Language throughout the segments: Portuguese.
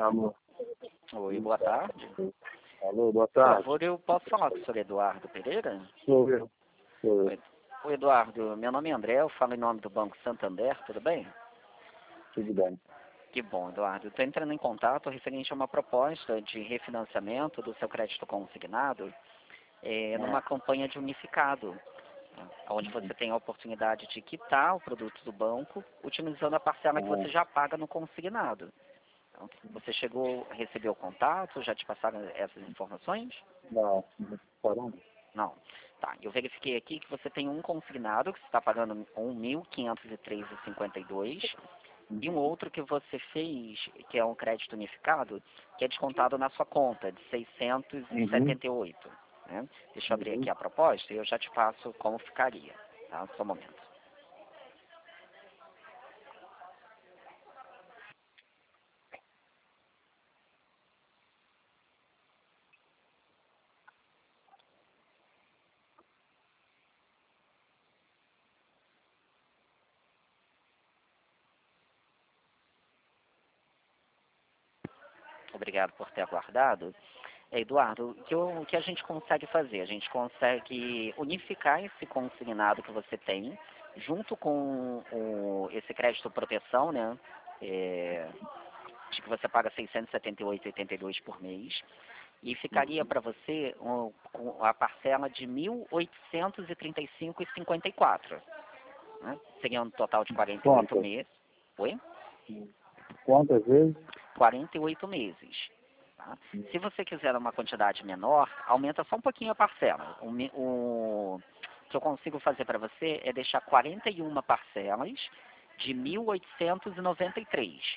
Alô. Oi, boa tarde. Alô, boa Por tarde. favor, eu posso falar com o senhor Eduardo Pereira? Sou eu. Oi, oi, Eduardo, meu nome é André, eu falo em nome do Banco Santander, tudo bem? Tudo bem. Que bom, Eduardo. Estou entrando em contato referente a uma proposta de refinanciamento do seu crédito consignado numa campanha de unificado, onde você tem a oportunidade de quitar o produto do banco utilizando a parcela que você já paga no consignado. Então, você recebeu o contato, já te passaram essas informações? Não, não parou. Não. Tá, eu verifiquei aqui que você tem um consignado que você está pagando R$ 1.503,52 e um outro que você fez, que é um crédito unificado, que é descontado na sua conta, de 678. Né? Deixa eu abrir aqui a proposta e eu já te passo como ficaria. Tá? Só um momento. Obrigado por ter aguardado. Eduardo, o que a gente consegue fazer? A gente consegue unificar esse consignado que você tem, junto com esse crédito proteção, né? De que você paga R$ 678,82 por mês, e ficaria para você com a parcela de R$ 1.835,54. Né? Seria um total de 48 meses. Oi? Quantas vezes? 48 meses. Tá? Se você quiser uma quantidade menor, aumenta só um pouquinho a parcela. O que eu consigo fazer para você é deixar 41 parcelas de 1.893.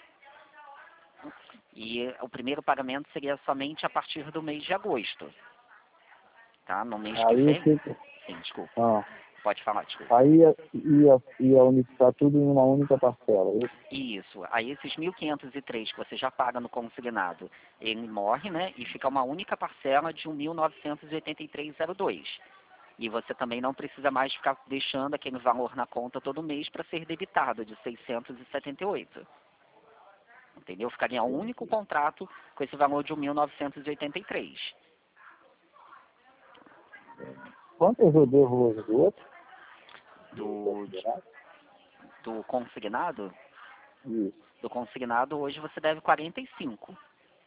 E o primeiro pagamento seria somente a partir do mês de agosto. Tá? No mês que vem... Sim, desculpa. Pode falar, desculpa. Aí ia unificar tudo em uma única parcela. Isso. Aí esses 1.503 que você já paga no consignado, ele morre, né? E fica uma única parcela de 1.983,02. E você também não precisa mais ficar deixando aquele valor na conta todo mês para ser debitado de 678. Entendeu? Ficaria um único contrato com esse valor de 1.983. Quantas eu devo hoje do outro? Do consignado? Isso. Do consignado hoje você deve 45.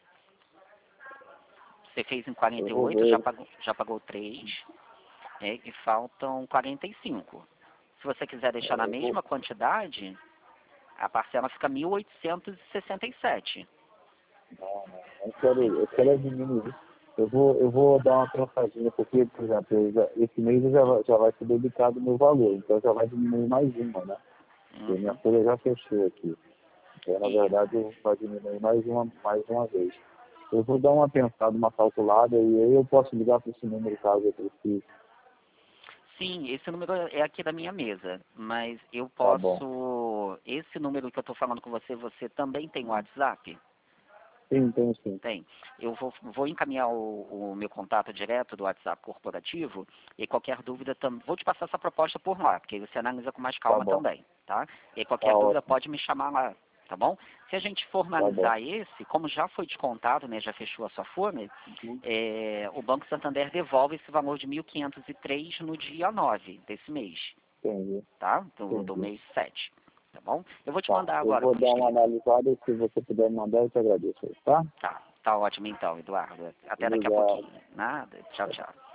Você fez em 48, já pagou 3, e faltam 45. Se você quiser deixar na mesma quantidade, a parcela fica 1.867. Não, eu quero diminuir. Eu vou dar uma pensadinha, porque, por exemplo, esse mês já vai ser debitado o meu valor, então já vai diminuir mais uma, né? Porque minha folha já fechou aqui. Então, na verdade, vai diminuir mais uma vez. Eu vou dar uma pensada, uma calculada, e aí eu posso ligar para esse número caso eu precise. Sim, esse número é aqui da minha mesa, mas eu posso... Tá, esse número que eu estou falando com você, você também tem WhatsApp? Sim, tenho sim. Tem. Eu vou encaminhar o meu contato direto do WhatsApp corporativo e qualquer dúvida, vou te passar essa proposta por lá, porque você analisa com mais calma também, tá? E qualquer dúvida pode me chamar lá, tá bom? Se a gente formalizar esse, como já foi descontado, né, já fechou a sua folha, o Banco Santander devolve esse valor de 1.503 no dia 9 desse mês. Entendi. Tá? Do mês 7. Tá bom? Eu vou te mandar agora. Eu vou dar uma analisada e se você puder mandar, eu te agradeço, tá? Tá ótimo então, Eduardo. Até daqui a pouquinho. Nada. Tchau, tchau.